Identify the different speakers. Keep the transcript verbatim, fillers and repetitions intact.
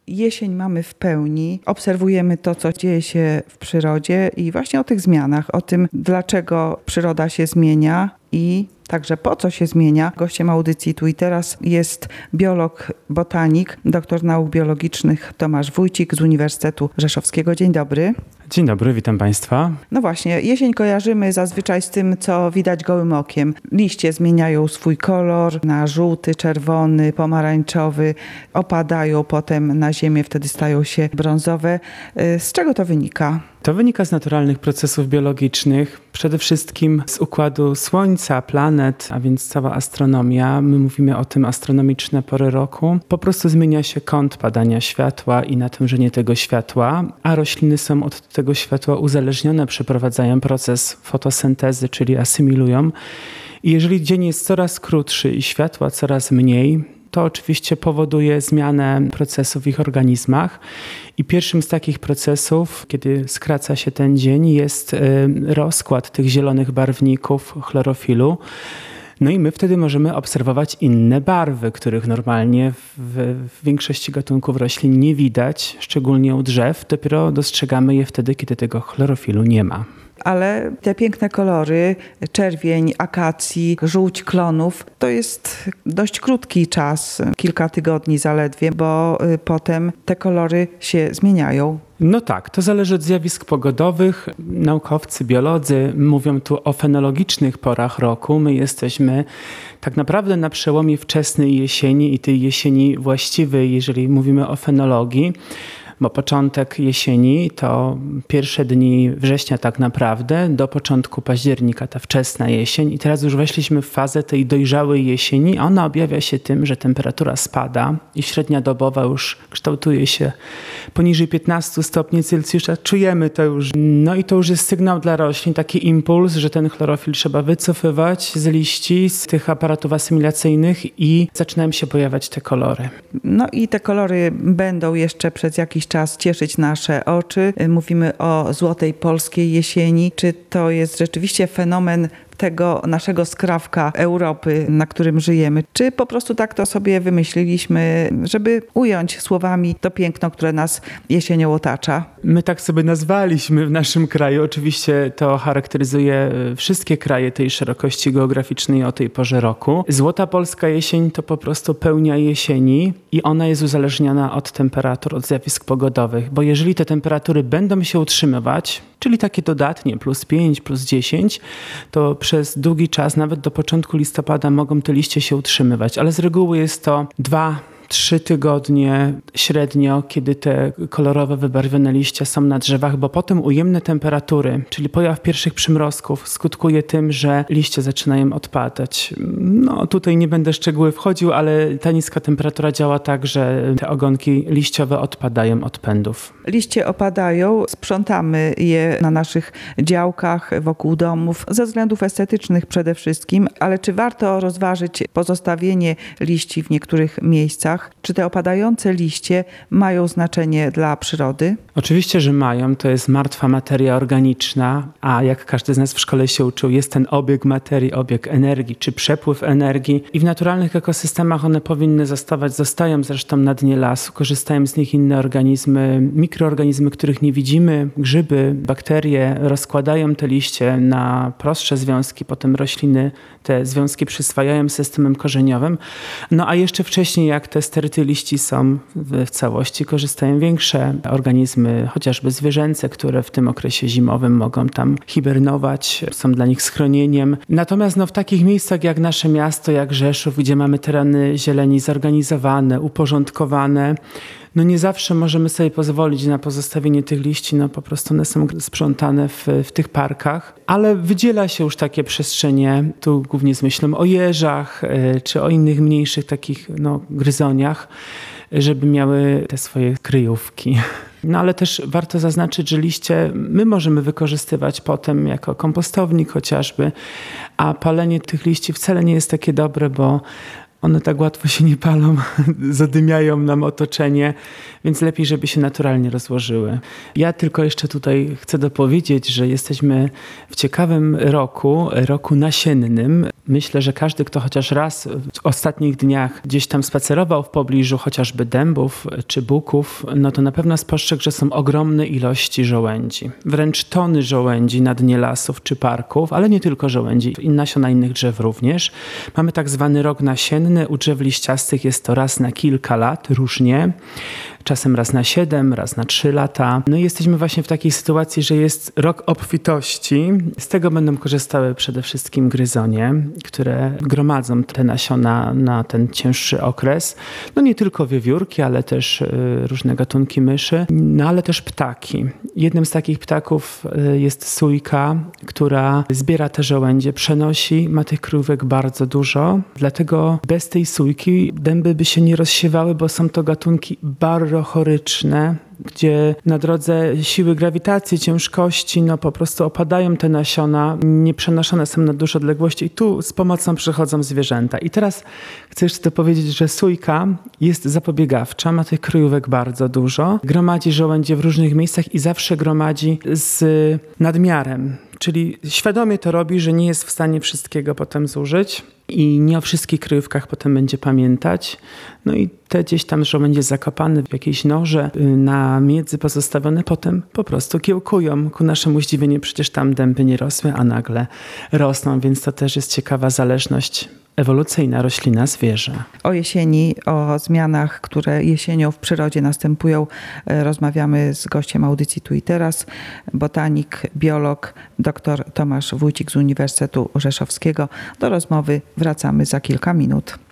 Speaker 1: Jesień mamy w pełni, obserwujemy to, co dzieje się w przyrodzie i właśnie o tych zmianach, o tym, dlaczego przyroda się zmienia i także po co się zmienia. Gościem audycji Tu i Teraz jest biolog, botanik, doktor nauk biologicznych Tomasz Wójcik z Uniwersytetu Rzeszowskiego. Dzień dobry.
Speaker 2: Dzień dobry, witam Państwa.
Speaker 1: No właśnie, jesień kojarzymy zazwyczaj z tym, co widać gołym okiem. Liście zmieniają swój kolor na żółty, czerwony, pomarańczowy, opadają potem na ziemię, wtedy stają się brązowe. Z czego to wynika?
Speaker 2: To wynika z naturalnych procesów biologicznych, przede wszystkim z układu Słońca, planet, a więc cała astronomia. My mówimy o tym astronomiczne pory roku. Po prostu zmienia się kąt padania światła i natężenie tego światła, a rośliny są od tego światła uzależnione, przeprowadzają proces fotosyntezy, czyli asymilują. I jeżeli dzień jest coraz krótszy i światła coraz mniej, to oczywiście powoduje zmianę procesów w ich organizmach. I pierwszym z takich procesów, kiedy skraca się ten dzień, jest rozkład tych zielonych barwników chlorofilu. No i my wtedy możemy obserwować inne barwy, których normalnie w, w większości gatunków roślin nie widać, szczególnie u drzew. Dopiero dostrzegamy je wtedy, kiedy tego chlorofilu nie ma.
Speaker 1: Ale te piękne kolory, czerwień akacji, żółć klonów, to jest dość krótki czas, kilka tygodni zaledwie, bo potem te kolory się zmieniają.
Speaker 2: No tak, to zależy od zjawisk pogodowych. Naukowcy, biolodzy mówią tu o fenologicznych porach roku. My jesteśmy tak naprawdę na przełomie wczesnej jesieni i tej jesieni właściwej, jeżeli mówimy o fenologii. Bo początek jesieni to pierwsze dni września tak naprawdę, do początku października ta wczesna jesień i teraz już weszliśmy w fazę tej dojrzałej jesieni, a ona objawia się tym, że temperatura spada i średnia dobowa już kształtuje się poniżej piętnaście stopni Celsjusza. Czujemy to już. No i to już jest sygnał dla roślin, taki impuls, że ten chlorofil trzeba wycofywać z liści, z tych aparatów asymilacyjnych i zaczynają się pojawiać te kolory.
Speaker 1: No i te kolory będą jeszcze przez jakiś czas cieszyć nasze oczy. Mówimy o złotej polskiej jesieni. Czy to jest rzeczywiście fenomen tego naszego skrawka Europy, na którym żyjemy? Czy po prostu tak to sobie wymyśliliśmy, żeby ująć słowami to piękno, które nas jesienią otacza?
Speaker 2: My tak sobie nazwaliśmy w naszym kraju. Oczywiście to charakteryzuje wszystkie kraje tej szerokości geograficznej o tej porze roku. Złota polska jesień to po prostu pełnia jesieni i ona jest uzależniona od temperatur, od zjawisk pogodowych, bo jeżeli te temperatury będą się utrzymywać, czyli takie dodatnie, plus pięć, plus dziesięć, to przez długi czas, nawet do początku listopada mogą te liście się utrzymywać, ale z reguły jest to dwa, trzy tygodnie średnio, kiedy te kolorowe, wybarwione liście są na drzewach, bo potem ujemne temperatury, czyli pojaw pierwszych przymrozków skutkuje tym, że liście zaczynają odpadać. No tutaj nie będę w szczegóły wchodził, ale ta niska temperatura działa tak, że te ogonki liściowe odpadają od pędów.
Speaker 1: Liście opadają, sprzątamy je na naszych działkach, wokół domów, ze względów estetycznych przede wszystkim, ale czy warto rozważyć pozostawienie liści w niektórych miejscach? Czy te opadające liście mają znaczenie dla przyrody?
Speaker 2: Oczywiście, że mają. To jest martwa materia organiczna, a jak każdy z nas w szkole się uczył, jest ten obieg materii, obieg energii, czy przepływ energii. I w naturalnych ekosystemach one powinny zostawać, zostają zresztą na dnie lasu, korzystają z nich inne organizmy, mikroorganizmy, których nie widzimy, grzyby, bakterie rozkładają te liście na prostsze związki, potem rośliny te związki przyswajają systemem korzeniowym. No a jeszcze wcześniej, jak te sterty liści są w całości, korzystają większe organizmy, chociażby zwierzęce, które w tym okresie zimowym mogą tam hibernować, są dla nich schronieniem. Natomiast no, w takich miejscach jak nasze miasto, jak Rzeszów, gdzie mamy tereny zieleni zorganizowane, uporządkowane, no nie zawsze możemy sobie pozwolić na pozostawienie tych liści, no po prostu one są sprzątane w, w tych parkach, ale wydziela się już takie przestrzenie, tu głównie z myślą o jeżach, czy o innych mniejszych takich no, gryzoniach, żeby miały te swoje kryjówki. No ale też warto zaznaczyć, że liście my możemy wykorzystywać potem jako kompostownik chociażby, a palenie tych liści wcale nie jest takie dobre, bo one tak łatwo się nie palą, zadymiają nam otoczenie, więc lepiej, żeby się naturalnie rozłożyły. Ja tylko jeszcze tutaj chcę dopowiedzieć, że jesteśmy w ciekawym roku, roku nasiennym. Myślę, że każdy, kto chociaż raz w ostatnich dniach gdzieś tam spacerował w pobliżu chociażby dębów czy buków, no to na pewno spostrzegł, że są ogromne ilości żołędzi. Wręcz tony żołędzi na dnie lasów czy parków, ale nie tylko żołędzi, i nasiona innych drzew również. Mamy tak zwany rok nasienny. U drzew liściastych jest to raz na kilka lat, różnie. Czasem raz na siedem, raz na trzy lata. No i jesteśmy właśnie w takiej sytuacji, że jest rok obfitości. Z tego będą korzystały przede wszystkim gryzonie, które gromadzą te nasiona na ten cięższy okres. No nie tylko wiewiórki, ale też y, różne gatunki myszy, no ale też ptaki. Jednym z takich ptaków y, jest sójka, która zbiera te żołędzie, przenosi, ma tych kryjówek bardzo dużo. Dlatego bez tej sójki dęby by się nie rozsiewały, bo są to gatunki bardzo choryczne, gdzie na drodze siły grawitacji, ciężkości, no po prostu opadają te nasiona, nie przenoszone są na duże odległości i tu z pomocą przychodzą zwierzęta. I teraz chcę jeszcze powiedzieć, że sójka jest zapobiegawcza, ma tych kryjówek bardzo dużo, gromadzi żołędzie w różnych miejscach i zawsze gromadzi z nadmiarem. Czyli świadomie to robi, że nie jest w stanie wszystkiego potem zużyć i nie o wszystkich kryjówkach potem będzie pamiętać. No i te gdzieś tam żołędzie zakopane w jakiejś norze na miedzy pozostawione potem po prostu kiełkują. Ku naszemu zdziwieniu przecież tam dęby nie rosły, a nagle rosną, więc to też jest ciekawa zależność ewolucyjna roślina, zwierzę.
Speaker 1: O jesieni, o zmianach, które jesienią w przyrodzie następują, rozmawiamy z gościem audycji Tu i Teraz, botanik, biolog, dr Tomasz Wójcik z Uniwersytetu Rzeszowskiego. Do rozmowy wracamy za kilka minut.